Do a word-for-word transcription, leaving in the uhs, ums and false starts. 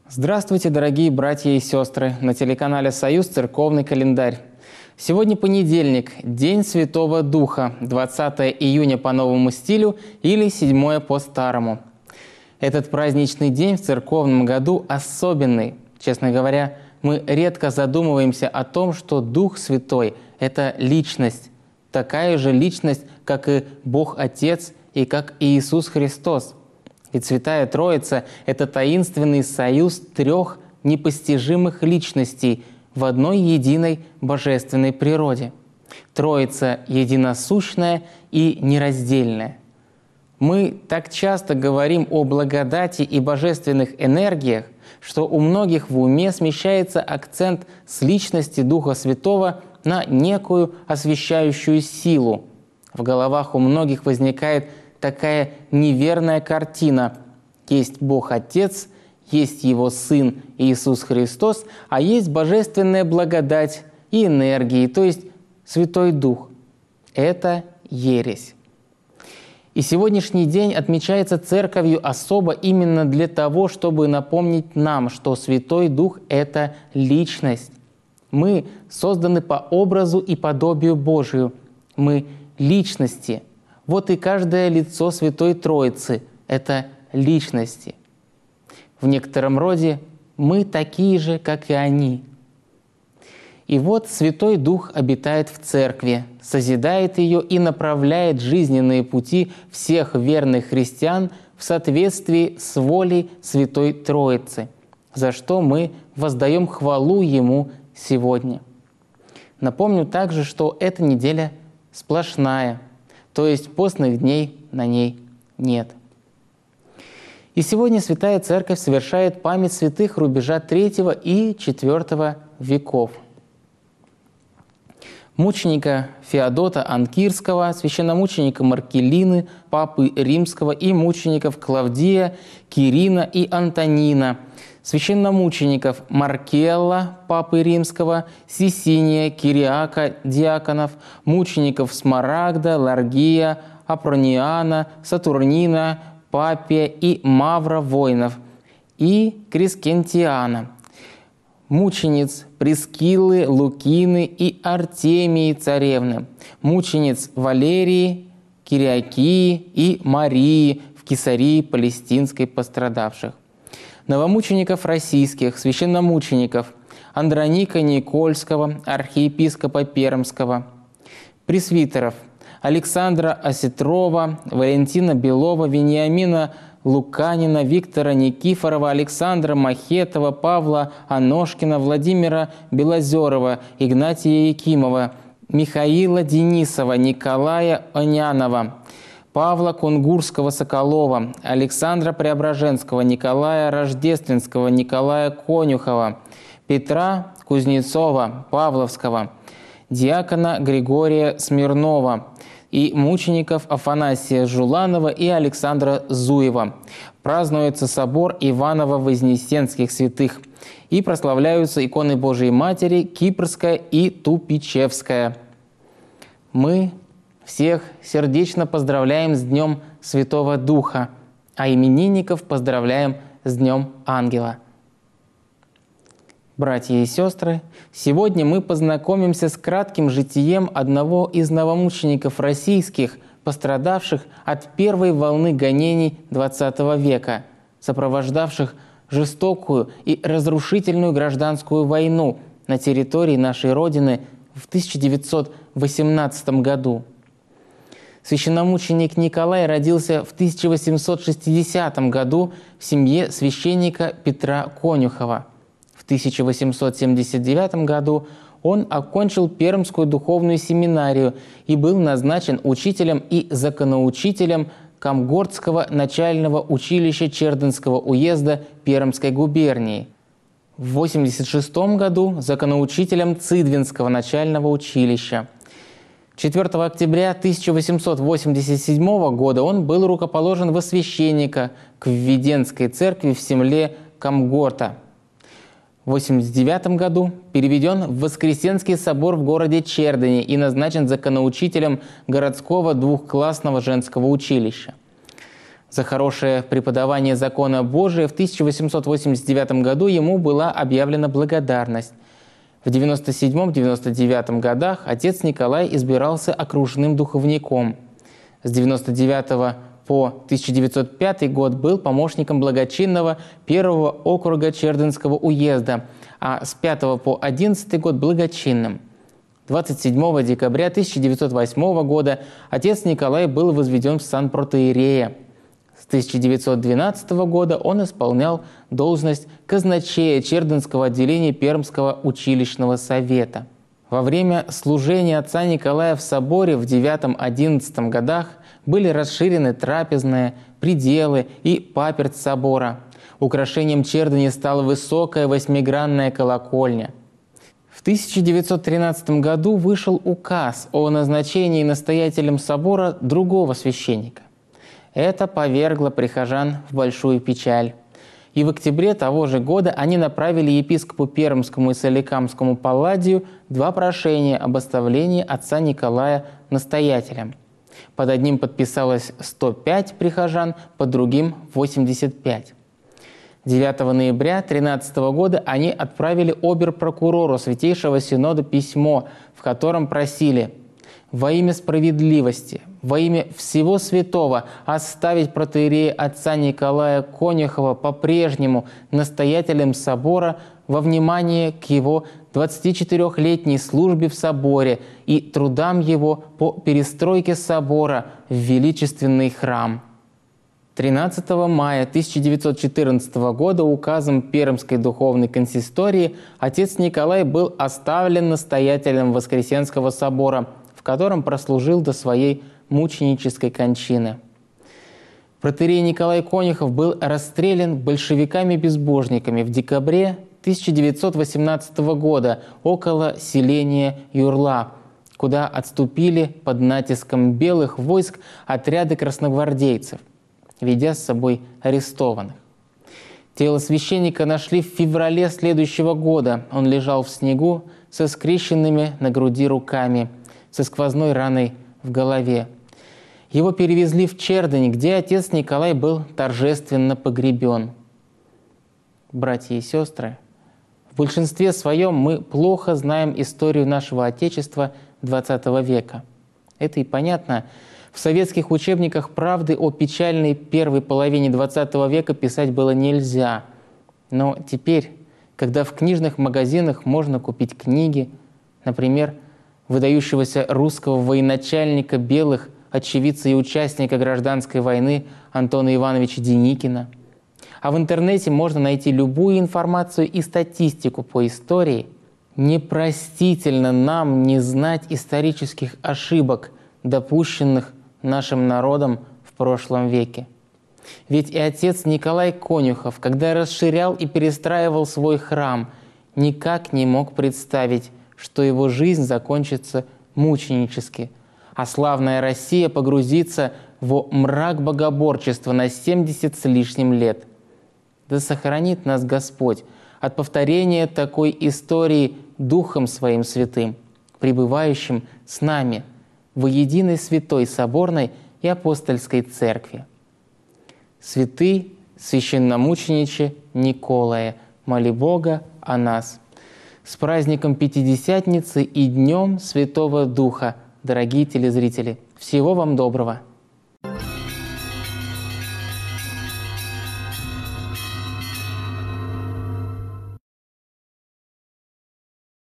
Здравствуйте, дорогие братья и сестры! На телеканале «Союз» церковный календарь. Сегодня понедельник, День Святого Духа, двадцатое июня по новому стилю или седьмое по старому. Этот праздничный день в церковном году особенный. Честно говоря, мы редко задумываемся о том, что Дух Святой – это личность, такая же личность, как и Бог Отец и как и Иисус Христос. Ведь Святая Троица – это таинственный союз трех непостижимых личностей в одной единой божественной природе. Троица единосущная и нераздельная. Мы так часто говорим о благодати и божественных энергиях, что у многих в уме смещается акцент с личности Духа Святого на некую освящающую силу. В головах у многих возникает такая неверная картина. Есть Бог Отец, есть Его Сын Иисус Христос, а есть божественная благодать и энергии, то есть Святой Дух. Это ересь. И сегодняшний день отмечается Церковью особо именно для того, чтобы напомнить нам, что Святой Дух – это личность. Мы созданы по образу и подобию Божию. Мы личности. Вот и каждое лицо Святой Троицы – это личности. В некотором роде мы такие же, как и они. И вот Святой Дух обитает в Церкви, созидает ее и направляет жизненные пути всех верных христиан в соответствии с волей Святой Троицы, за что мы воздаем хвалу Ему сегодня. Напомню также, что эта неделя сплошная, то есть постных дней на ней нет. И сегодня Святая Церковь совершает память святых рубежа третьего и четвёртого веков. Мученика Феодота Анкирского, священномученика Маркелины, папы Римского и мучеников Клавдия, Кирина и Антонина, священномучеников Маркелла, папы Римского, Сисиния, Кириака, диаконов, мучеников Смарагда, Ларгия, Апрониана, Сатурнина, Папия и Мавра воинов, и Крескентиана, мучениц Прескиллы, Лукины и Артемии царевны, мучениц Валерии, Кириакии и Марии в Кесарии Палестинской пострадавших, новомучеников российских, священномучеников Андроника Никольского, архиепископа Пермского, пресвитеров Александра Осетрова, Валентина Белова, Вениамина Луканина, Виктора Никифорова, Александра Махетова, Павла Аношкина, Владимира Белозерова, Игнатия Якимова, Михаила Денисова, Николая Онянова, Павла Кунгурского-Соколова, Александра Преображенского, Николая Рождественского, Николая Конюхова, Петра Кузнецова, Павловского, диакона Григория Смирнова и мучеников Афанасия Жуланова и Александра Зуева. Празднуется собор Иваново-Вознесенских святых и прославляются иконы Божией Матери Кипрская и Тупичевская. Мы всех сердечно поздравляем с Днем Святого Духа, а именинников поздравляем с Днем Ангела. Братья и сестры, сегодня мы познакомимся с кратким житием одного из новомучеников российских, пострадавших от первой волны гонений двадцатого века, сопровождавших жестокую и разрушительную гражданскую войну на территории нашей Родины в тысяча девятьсот восемнадцатом году. Священномученик Николай родился в тысяча восемьсот шестидесятом году в семье священника Петра Конюхова. В тысяча восемьсот семьдесят девятом году он окончил Пермскую духовную семинарию и был назначен учителем и законоучителем Камгордского начального училища Чердынского уезда Пермской губернии. В восемьдесят шестом году законоучителем Цидвинского начального училища. четвёртого октября тысяча восемьсот восемьдесят седьмого года он был рукоположен во священника к Введенской церкви в земле Камгорта. В восемьдесят девятом году переведен в Воскресенский собор в городе Чердыне и назначен законоучителем городского двухклассного женского училища. За хорошее преподавание закона Божия в тысяча восемьсот восемьдесят девятом году ему была объявлена благодарность. В девяносто седьмом — девяносто девятом годах отец Николай избирался окружным духовником. С девяносто девятого по тысяча девятьсот пятый год был помощником благочинного первого округа Чердынского уезда, а с пятого по одиннадцатый год благочинным. двадцать седьмого декабря тысяча девятьсот восьмого года отец Николай был возведен в сан протоиерея. С тысяча девятьсот двенадцатого года он исполнял должность казначея Чердынского отделения Пермского училищного совета. Во время служения отца Николая в соборе в девятом-одиннадцатом годах были расширены трапезные, пределы и паперть собора. Украшением Чердыни стала высокая восьмигранная колокольня. В тысяча девятьсот тринадцатом году вышел указ о назначении настоятелем собора другого священника. Это повергло прихожан в большую печаль. И в октябре того же года они направили епископу Пермскому и Соликамскому Палладию два прошения об оставлении отца Николая настоятелем. Под одним подписалось сто пять прихожан, под другим – восемьдесят пять. девятого ноября две тысячи тринадцатого года они отправили обер-прокурору Святейшего Синода письмо, в котором просили во имя справедливости, во имя всего святого оставить протоиерея отца Николая Конюхова по-прежнему настоятелем собора во внимание к его двадцатичетырёхлетней службе в соборе и трудам его по перестройке собора в величественный храм. тринадцатого мая тысяча девятьсот четырнадцатого года указом Пермской духовной консистории отец Николай был оставлен настоятелем Воскресенского собора, в котором прослужил до своей мученической кончины. Протоиерей Николай Конюхов был расстрелян большевиками-безбожниками в декабре тысяча девятьсот восемнадцатого года около селения Юрла, куда отступили под натиском белых войск отряды красногвардейцев, ведя с собой арестованных. Тело священника нашли в феврале следующего года. Он лежал в снегу со скрещенными на груди руками, со сквозной раной в голове. Его перевезли в Чердынь, где отец Николай был торжественно погребен. Братья и сестры, в большинстве своем мы плохо знаем историю нашего Отечества двадцатого века. Это и понятно. В советских учебниках правды о печальной первой половине двадцатого века писать было нельзя. Но теперь, когда в книжных магазинах можно купить книги, например, выдающегося русского военачальника белых, очевидца и участника гражданской войны Антона Ивановича Деникина, а в интернете можно найти любую информацию и статистику по истории, непростительно нам не знать исторических ошибок, допущенных нашим народом в прошлом веке. Ведь и отец Николай Конюхов, когда расширял и перестраивал свой храм, никак не мог представить, что его жизнь закончится мученически, а славная Россия погрузится в мрак богоборчества на семьдесят с лишним лет. Да сохранит нас Господь от повторения такой истории Духом Своим Святым, пребывающим с нами во единой святой соборной и апостольской церкви. Святый священномучениче Николае, моли Бога о нас. С праздником Пятидесятницы и Днем Святого Духа, дорогие телезрители! Всего вам доброго!